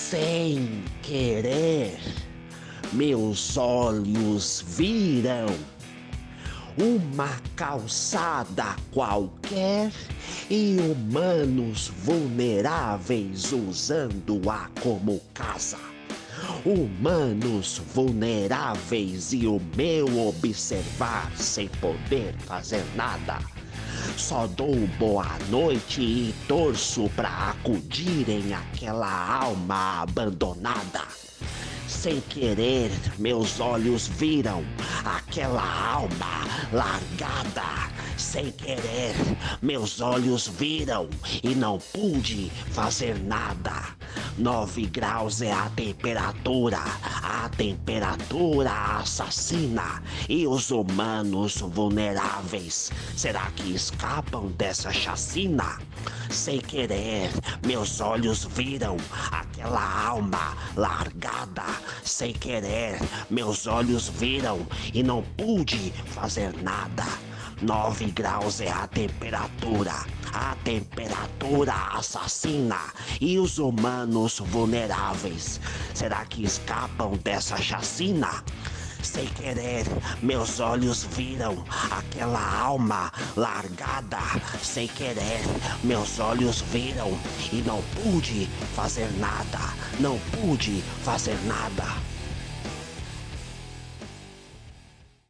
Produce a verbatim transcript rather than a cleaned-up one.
Sem querer, meus olhos viram uma calçada qualquer e humanos vulneráveis usando-a como casa. Humanos vulneráveis e o meu observar sem poder fazer nada. Só dou boa noite e torço pra acudirem aquela alma abandonada. Sem querer, meus olhos viram aquela alma largada. Sem querer, meus olhos viram e não pude fazer nada. Nove graus é a temperatura, a temperatura assassina. E os humanos vulneráveis, será que escapam dessa chacina? Sem querer, meus olhos viram aquela alma largada. Sem querer, meus olhos viram e não pude fazer nada. Nove graus é a temperatura, a temperatura assassina. E os humanos vulneráveis, será que escapam dessa chacina? Sem querer, meus olhos viram aquela alma largada. Sem querer, meus olhos viram e não pude fazer nada. Não pude fazer nada.